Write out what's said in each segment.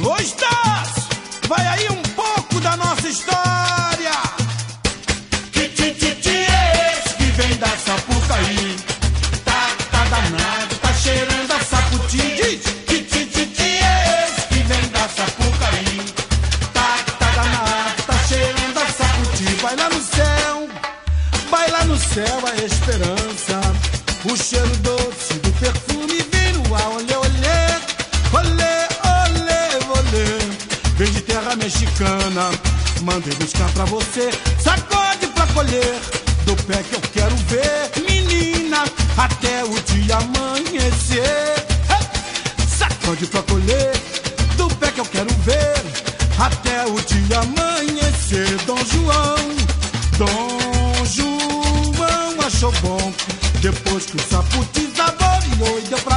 Ô Estácio, vai aí um pouco da nossa história. Que tititi é esse que vem da Sapucaí? Tá danado, tá cheirando a saputi. Diz, que tititi é esse que vem da Sapucaí? Tá danado, tá cheirando a saputi. Vai lá no céu a esperança, o cheiro doce do perfume vem no ar. Olê, olê, olê, olê, olê. Vem de terra mexicana, mandei buscar pra você. Sacode pra colher, do pé que eu quero ver, menina, até o dia amanhecer. Sacode pra colher, do pé que eu quero ver, até o dia amanhecer. Dom João achou bom, depois que o saputi saboreou e deu pra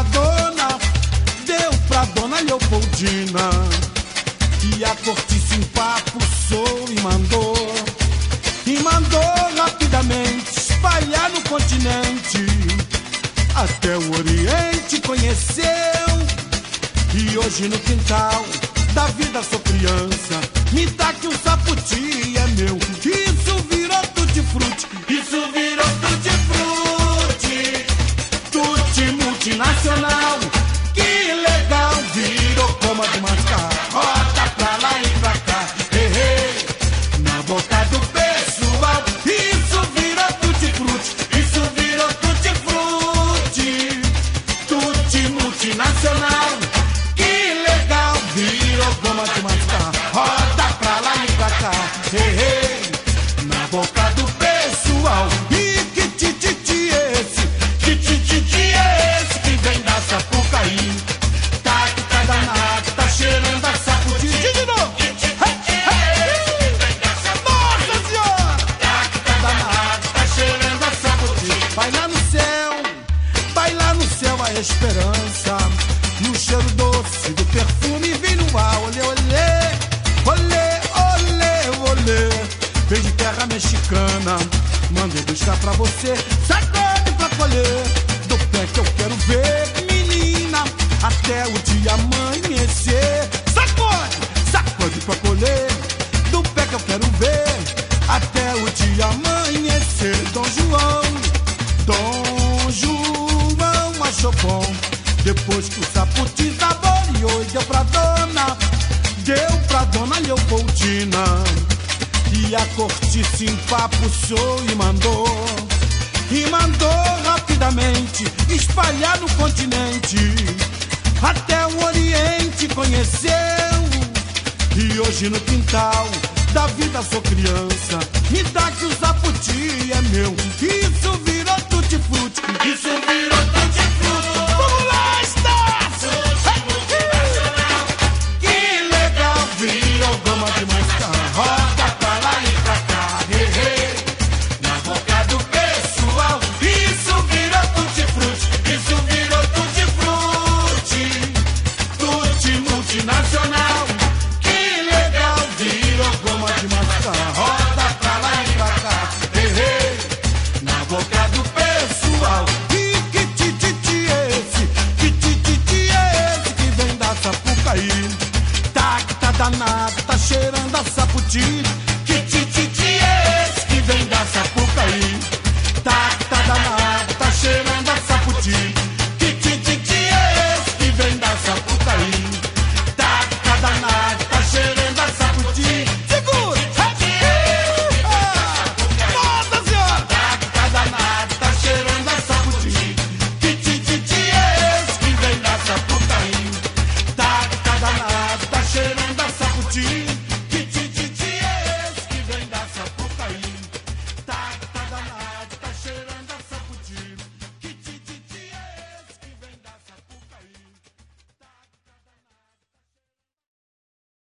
dona Leopoldina. E a cortiça empapuçou e mandou rapidamente espalhar no continente. Até o Oriente conheceu. E hoje no quintal da vida sou criança. Me dá que o saputi é meu. Isso virou tutti-frutti. Isso virou tutti-frutti. Tutti multinacional. Que legal, virou coma de mascar. Roda pra lá e pra cá. Na boca do pessoal. Isso virou tutti-frutti. Isso virou tutti-frutti. Tutti multinacional. Que legal, virou coma de mascar. Roda pra lá e pra cá. Na boca do pessoal. E que tititi é esse? Que tititi é esse que vem da Sapucaí? Tá danado, tá cheirando a saputi. De novo! Nossa Senhora! Tá danado, tá cheirando a saputi. Vai lá no céu a esperança, no cheiro doce do perfume vem no ar. Olê, olê, olê, olê, olê. Vem de terra mexicana, mandei buscar pra você. Sacode pra colher, do pé que eu quero ver, menina, até o dia amanhecer. Sacode pra colher, do pé que eu quero ver, até o dia amanhecer. Dom João achou bom, depois que o saputi saboreou e deu pra dona Leopoldina. E a cortiça empapuçou e mandou rapidamente espalhar no continente. Até o Oriente conheceu. E hoje no quintal da vida sou criança. Me dá que o saputi é meu. Isso virou tutti-frutti. Isso virou tutti-frutti. Vamos lá, Estácio! Que legal, virou goma de mascar. Roda pra lá e pra cá. Na boca do pessoal. Isso virou tutti-frutti. Isso virou tutti-frutti. Tutti multinacional. Que legal, virou goma de mascar. Roda pra lá e pra cá. Na boca do pessoal. E que tititi é esse? Que tititi é esse que vem da Sapucaí? Tá danado, tá cheirando a saputi. Que tititi é esse que vem da Sapucaí? Tá danado, tá cheirando a saputi. Que tititi é esse que vem da Sapucaí? Tá danado, tá cheirando a saputi. Segura! Nossa Senhora! Tá danado, tá cheirando a saputi. Que tititi é esse que vem da Sapucaí? Tá danado, tá cheirando a saputi.